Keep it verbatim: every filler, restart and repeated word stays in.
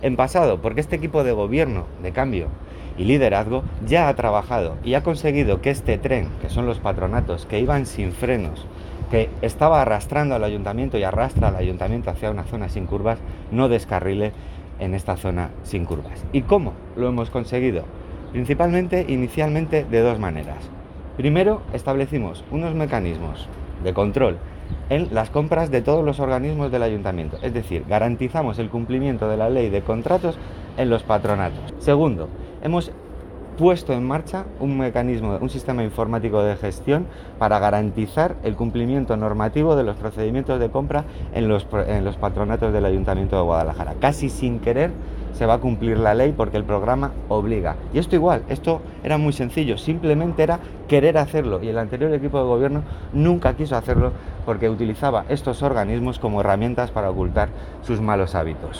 en pasado, porque este equipo de gobierno, de cambio y liderazgo ya ha trabajado y ha conseguido que este tren, que son los patronatos, que iban sin frenos, que estaba arrastrando al ayuntamiento y arrastra al ayuntamiento hacia una zona sin curvas, no descarrile en esta zona sin curvas. ¿Y cómo lo hemos conseguido? Principalmente, inicialmente, de dos maneras. Primero, establecimos unos mecanismos de control en las compras de todos los organismos del ayuntamiento, es decir, garantizamos el cumplimiento de la ley de contratos en los patronatos. Segundo, hemos puesto en marcha un mecanismo, un sistema informático de gestión para garantizar el cumplimiento normativo de los procedimientos de compra en los, en los patronatos del Ayuntamiento de Guadalajara. Casi sin querer se va a cumplir la ley porque el programa obliga. Y esto igual, esto era muy sencillo, simplemente era querer hacerlo y el anterior equipo de gobierno nunca quiso hacerlo porque utilizaba estos organismos como herramientas para ocultar sus malos hábitos.